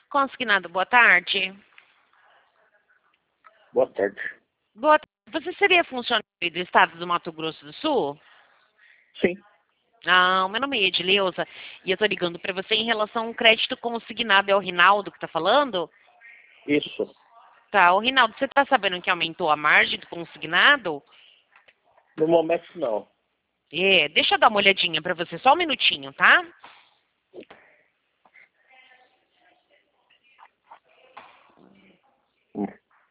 Consignado, boa tarde. Boa tarde. Boa tarde. Você seria funcionário do estado do Mato Grosso do Sul? Sim. Ah, meu nome é Edileuza e eu estou ligando para você em relação a um crédito consignado. É o Rinaldo que está falando? Isso. Tá, o Rinaldo, você está sabendo que aumentou a margem do consignado? No momento, não. É, deixa eu dar uma olhadinha para você, só um minutinho, tá? Hum.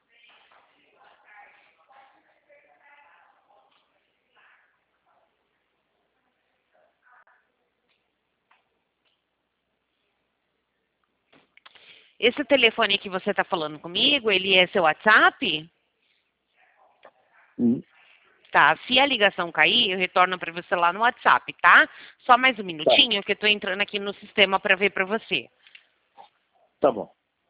Esse telefone que você está falando comigo, ele é seu WhatsApp? Hum. Tá, se a ligação cair, eu retorno para você lá no WhatsApp, tá? Só mais um Tá. minutinho que eu estou entrando aqui no sistema para ver para você. Tá bom.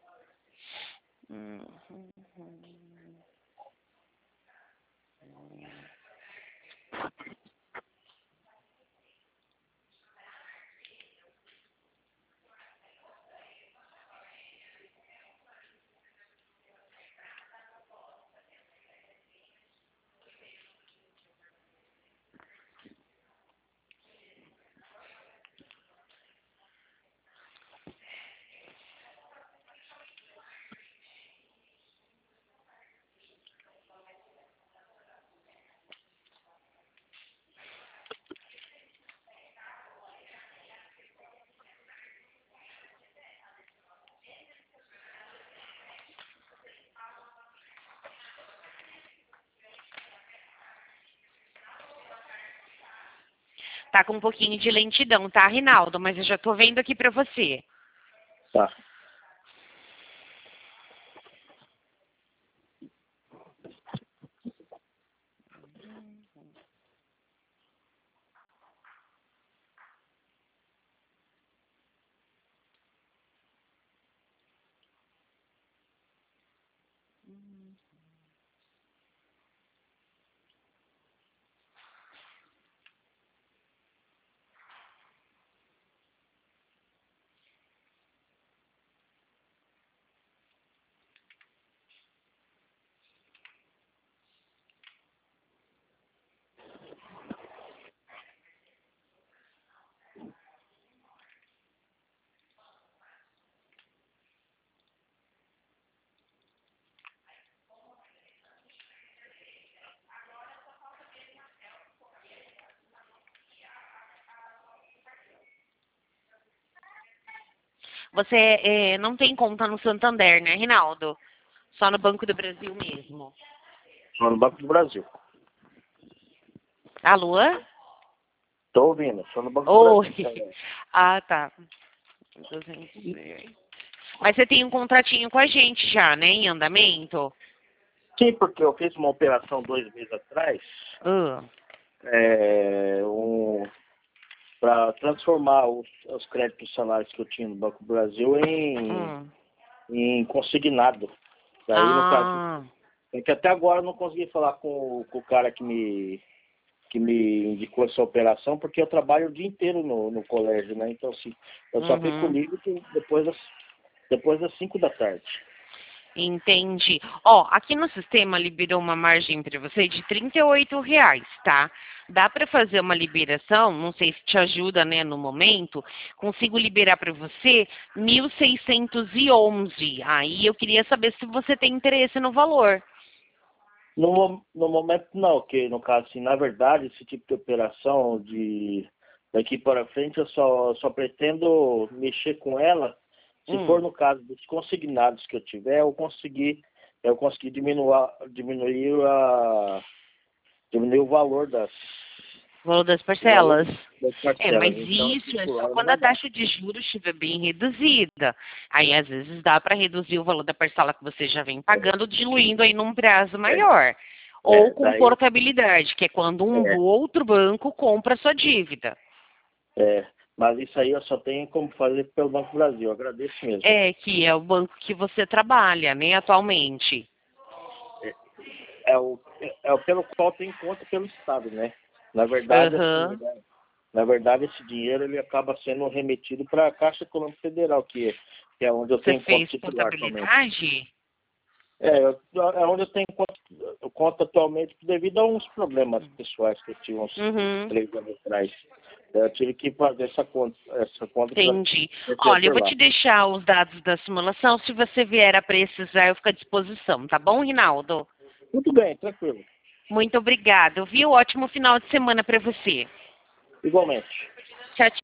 Tá com um pouquinho de lentidão, tá, Rinaldo? Mas eu já tô vendo aqui para você. Tá. Você não tem conta no Santander, né, Rinaldo? Só no Banco do Brasil mesmo. Só no Banco do Brasil. Alô? Tô ouvindo. Só no Banco do Oi. Brasil. Também. Ah, tá. Mas você tem um contratinho com a gente já, né, em andamento? Sim, porque eu fiz uma operação 2 meses atrás. Ah. Para transformar os créditos salários que eu tinha no Banco do Brasil Hum. em consignado. Daí, no caso, Ah. é que até agora eu não consegui falar com o cara que me indicou essa operação, porque eu trabalho o dia inteiro no colégio, né? Então, assim, eu só fico Uhum. livre depois das 5 da tarde. Entendi. Ó, aqui no sistema liberou uma margem para você de R$ 38, tá? Dá para fazer uma liberação, não sei se te ajuda, né, no momento. Consigo liberar para você 1.611. Aí eu queria saber se você tem interesse no valor. No momento, não, que no caso, assim, na verdade, esse tipo de operação daqui para frente, eu só pretendo mexer com ela se for Hum. no caso dos consignados que eu tiver, eu conseguir diminuir o valor Valor das o valor parcelas. das É, mas parcelas. Então, isso é por só hora não quando a vai dar. taxa de juros estiver bem reduzida. Aí, às vezes, dá para reduzir o valor da parcela que você já vem pagando, diluindo aí num prazo maior. Ou com Daí, portabilidade, que é quando um é, outro banco compra a sua dívida. mas isso aí eu só tenho como fazer pelo Banco do Brasil. Eu agradeço mesmo. É, que é o banco que você trabalha, né, atualmente. É o pelo qual tem conta pelo Estado, né? Na verdade, assim, Aham. né? Na verdade, esse dinheiro ele acaba sendo remetido para a Caixa Econômica Federal, que é onde eu Você tenho conta fez titular atualmente. contabilidade? É onde eu tenho conta atualmente devido a uns problemas pessoais que eu tive uns 3 anos atrás. Eu tive que fazer essa conta Entendi. pra Olha, eu por vou lá. te deixar os dados da simulação. Se você vier a precisar, eu fico à disposição, tá bom, Rinaldo? Muito bem, tranquilo. Muito obrigada, viu? Ótimo final de semana para você. Igualmente. Tchau, tchau.